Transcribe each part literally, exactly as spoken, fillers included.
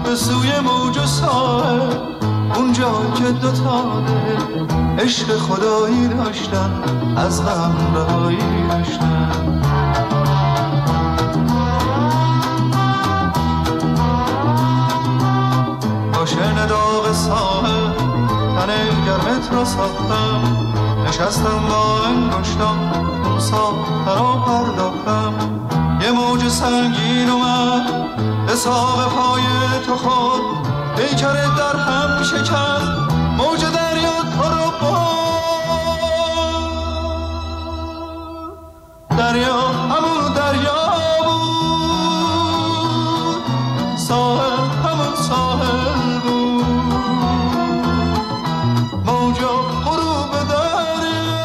به سوی موج و ساحل، اونجا که دوتا دل عشق خدایی داشتن، از غم رهایی داشتن. با شن داغ ساحل تن گرمت را ساختم، نشستم با انگشتم اون ساحل را پرداختم. یه موج سنگین اومد به ساق پای تو خود، پیکرت در هم شکست، موج دریا تو رو برد. دریا همون دریا بود، ساحل همون ساحل بود، موجا غروب دریا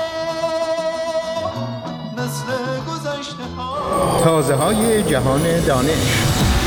مثل گذشته ها. تازه های جهان دانش.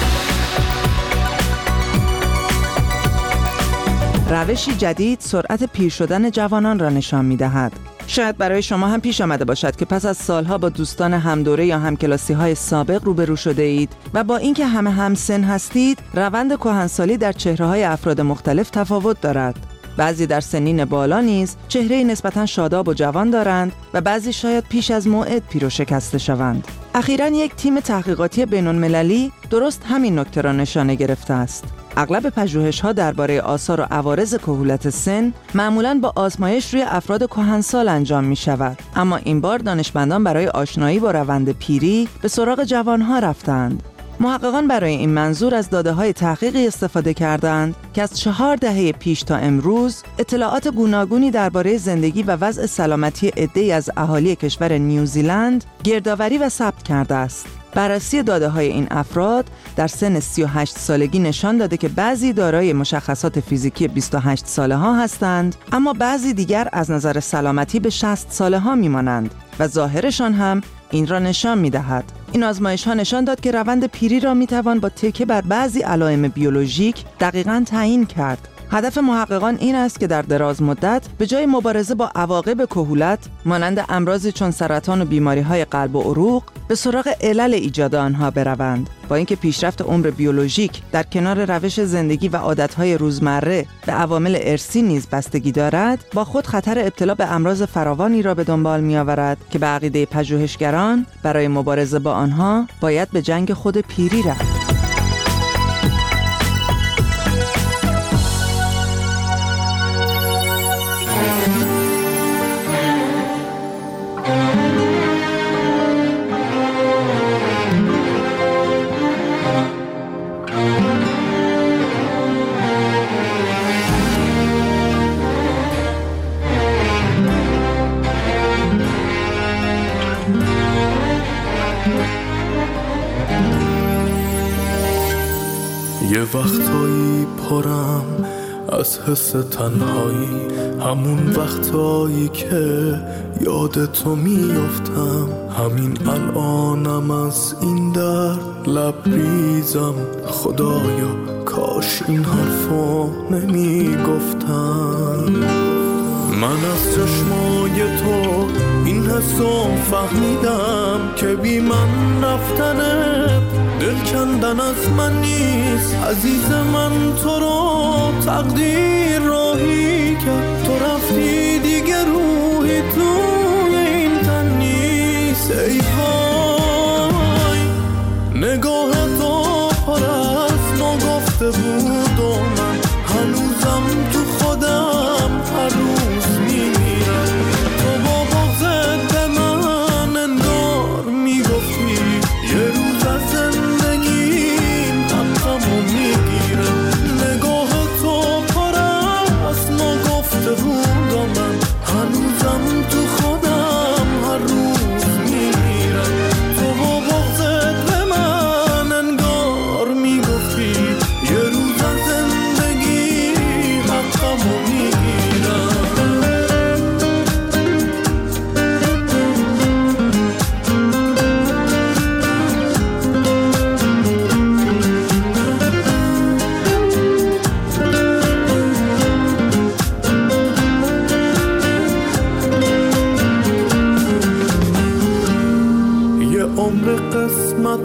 روشی جدید سرعت پیر شدن جوانان را نشان می‌دهد. شاید برای شما هم پیش آمده باشد که پس از سالها با دوستان همدوره یا همکلاسی‌های سابق روبرو شده اید و با اینکه همه همسن هستید، روند کهنسالی در چهره‌های افراد مختلف تفاوت دارد. بعضی در سنین بالا نیز چهره‌ای نسبتاً شاداب و جوان دارند و بعضی شاید پیش از موعد پیر و شکسته شوند. اخیراً یک تیم تحقیقاتی بین‌المللی درست همین نکته را نشانه گرفته است. اغلب پژوهش‌ها درباره آثار و عوارض کهولت سن معمولاً با آزمایش روی افراد کهنسال انجام می‌شود، اما این بار دانشمندان برای آشنایی با روند پیری به سراغ جوان‌ها رفتند. محققان برای این منظور از داده‌های تحقیقی استفاده کردند که از چهار دهه پیش تا امروز اطلاعات گوناگونی درباره زندگی و وضع سلامتی عده‌ای از اهالی کشور نیوزیلند گردآوری و ثبت کرده است. بررسی داده‌های این افراد در سن سی و هشت سالگی نشان داده که بعضی دارای مشخصات فیزیکی بیست و هشت ساله ها هستند، اما بعضی دیگر از نظر سلامتی به شصت ساله ها میمانند و ظاهرشان هم این را نشان می‌دهد. این آزمایش ها نشان داد که روند پیری را می‌توان با تکیه بر بعضی علائم بیولوژیک دقیقاً تعیین کرد. هدف محققان این است که در دراز مدت به جای مبارزه با عواقب کهولت مانند امراضی چون سرطان و بیماری‌های قلب و عروق به سراغ علل ایجاد آنها بروند. با اینکه پیشرفت عمر بیولوژیک در کنار روش زندگی و عادت‌های روزمره به عوامل ارثی نیز بستگی دارد، با خود خطر ابتلا به امراض فراوانی را به دنبال می‌آورد که به عقیده پژوهشگران برای مبارزه با آنها باید به جنگ خود پیری رفت. یه وقتایی پرم از حس تنهایی، همون وقتایی که یاد تو میافتم. همین الانم از این درد لبریزم، خدایا کاش این حرفو نمیگفتم. من از چشمای تو این حسو فهمیدم که بی من رفتنت دل کندن از من نیست. عزیز من تو رو تقدیر راهی کرد، تو رفتی دیگه روحی توی این تن نیست. ای وای نگاه تو پر از نگفته بود و من هنوزم تو خودم هر روز میمیرم. تو با بغضت به من انگار میگفتی یه روز از زندگیم حقمو میگیرم. نگاه تو پر از نگفته بود و من هنوزم تو خودم هر روز میمیرم.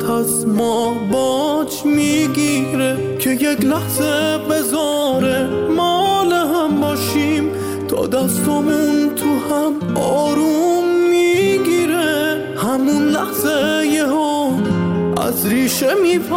دولت از ما باج میگیره که یک لحظه بذاره مال هم باشیم تا دستمون تو هم آروم میگیره. همون لحظه یهو از ریشه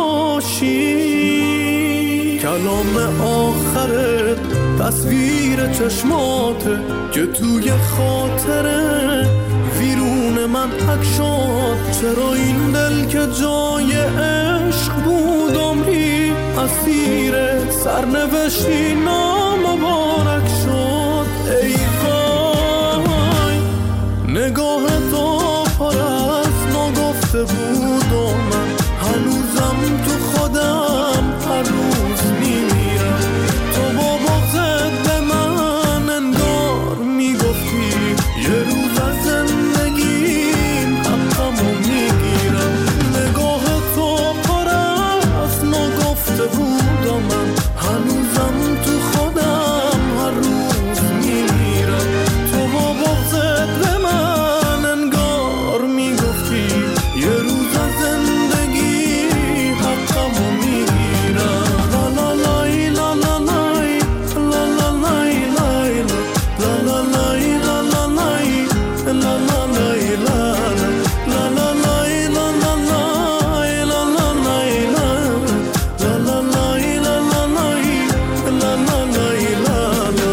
میپاشی. کلام آخرت تصویر چشماته که توی خاطره ویرون من حک شد. چرا این دل که جای عشق بود عمری اسیر سرنوشتی نامبارک شد. ای وای نگاه تو پر از نگفته بود و من هنوزم تو خودم هر روز میمیرم. تو با بغضت به من انگار میگفتی یه روز از زندگیم حقمو میگیرم. نگاه تو پر از نگفته بود و من هنوزم تو خودم هر روز میمیرم. تو با بغضت به من انگار میگفتی یه روز از زندگی حقمو میگیرم. لا لا لای لا لا لای لا لا لای لای لا لا لای لا لا لای لا لا لای لا لا لا لای لا لا لای لا لا لای لا لا لای لا لا لای لا لا لای لا لا.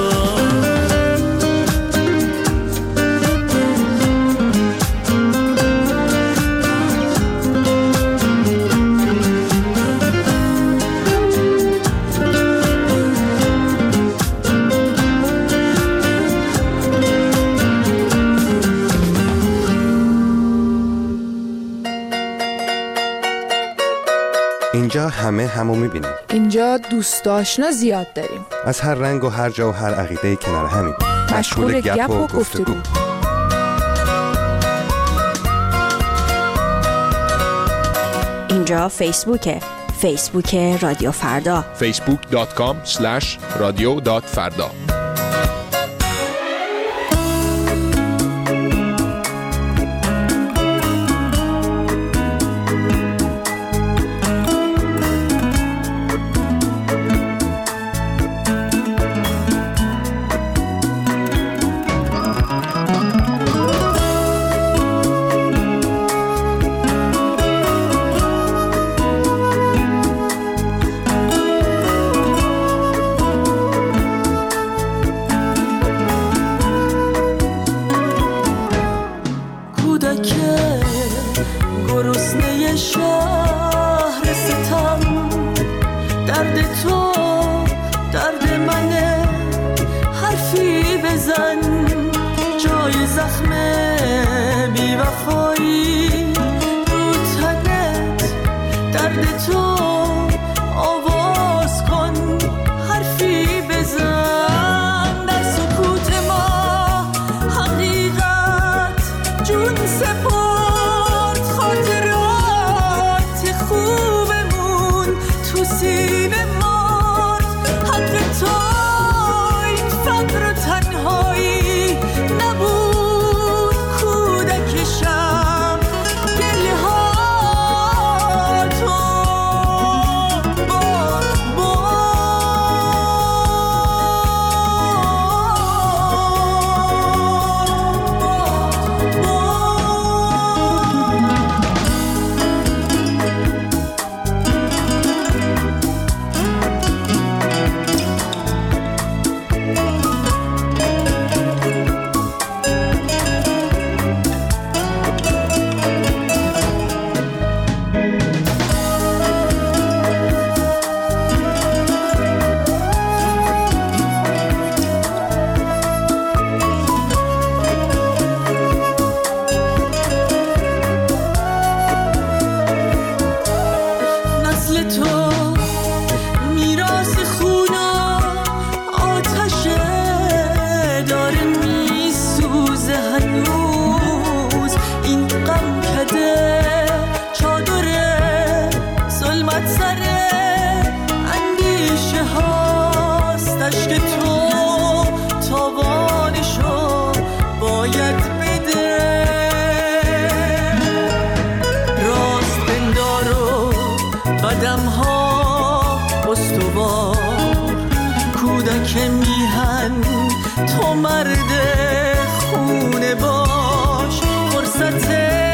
اینجا همه همو میبینیم. اینجا دوست آشنا زیاد داریم. از هر رنگ و هر جا و هر عقیده کنار همین. مشغول گپ و گفتگو. اینجا فیسبوکه. فیسبوک رادیو فردا. فیسبوک دات کام اسلش رادیو دات فردا. قدم ها استوار، کودک میهن تو مرد خونه باش. فرصت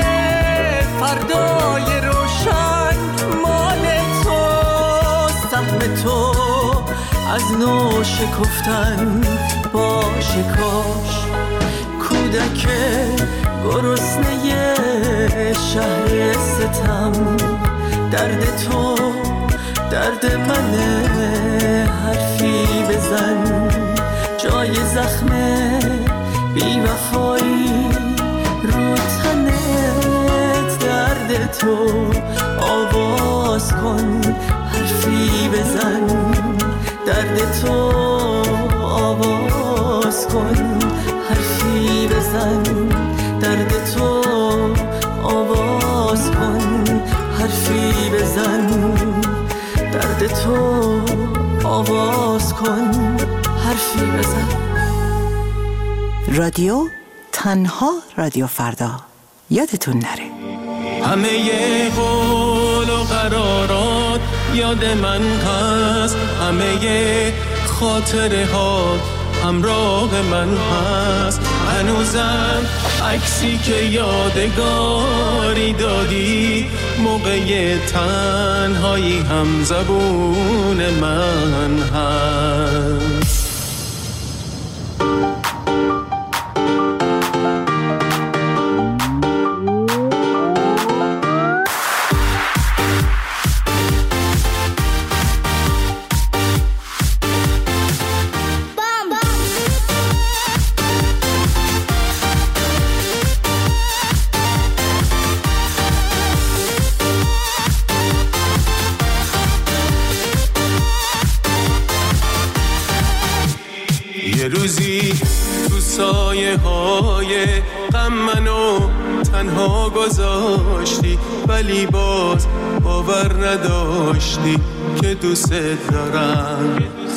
فردای روشن مال تو، سهم تو از نو شکفتن باشه کاش. کودک گرسنه شهر ستم، درد تو درد منه، حرفی بزن جای زخم بی وفایی رو تنت. درد تو آواز کن حرفی بزن، درد تو آواز کن حرفی بزن، درد تو آواز کن حرفی بزن، درد تو آواز کن حرفی بزن. رادیو تنها رادیو فردا، یادتون نره. همه ی قول و قرارات یاد من هست، همه ی خاطره ها همراه من هست. هنوزم عکسی که یادگاری دادی، موقع تنهایی هم زبون من هست. یه روزی تو سایه های غم منو تنها گذاشتی، ولی باز باور نداشتی که دوست دارم.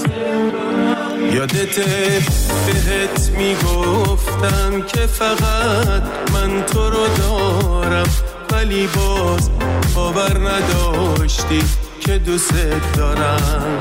یادته بهت میگفتم که فقط من تو رو دارم، ولی باز باور نداشتی که دوست دارم.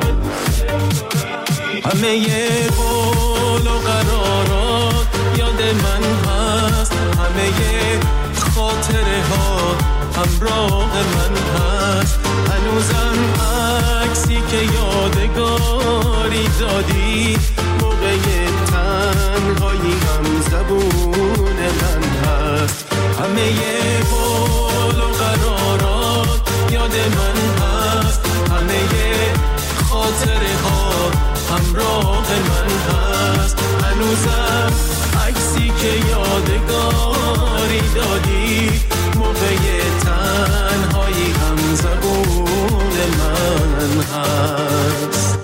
همه ی قول و قرارات یاد من هست، همه ی خاطره ها همراه من هست. هنوزم عکسی که یادگاری دادی، موقع تنهایی هم زبون من هست. همه ی قول و قرارات یاد من هست، همه ی خاطره ها همراه من هست. هنوزم عکسی که یادگاری دادی، موقع تنهایی هم زبون من هست.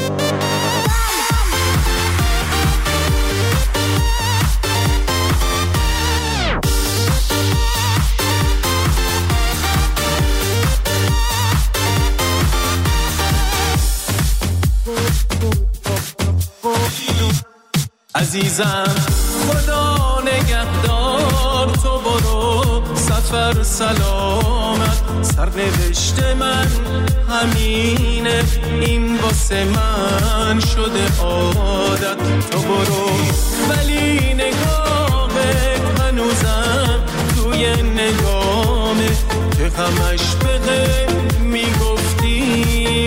عزیزم خدا نگهدار، تو برو سفر سلامت. سرنوشت من همینه، این واسه من شده عادت. تو برو ولی نگاهت هنوزم توی نگامه، که همش بده میگفتی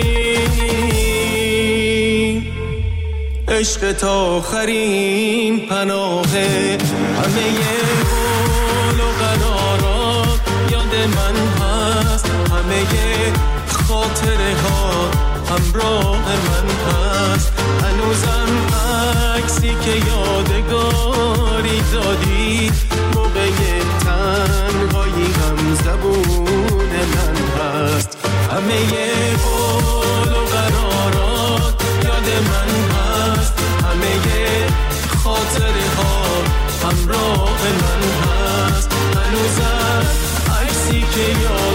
عشق تا آخرین پناهه. همه ی قول و قرارات یاد من هست، همه ی خاطره ها همراه من هست. هنوزم عکسی که یادگاری دادی، موقع تنهایی هم زبون من هست. همه ی قول و قرارات یاد من هست، همه ی خاطره ها همراه من هست. هنوزم عکسی که یاد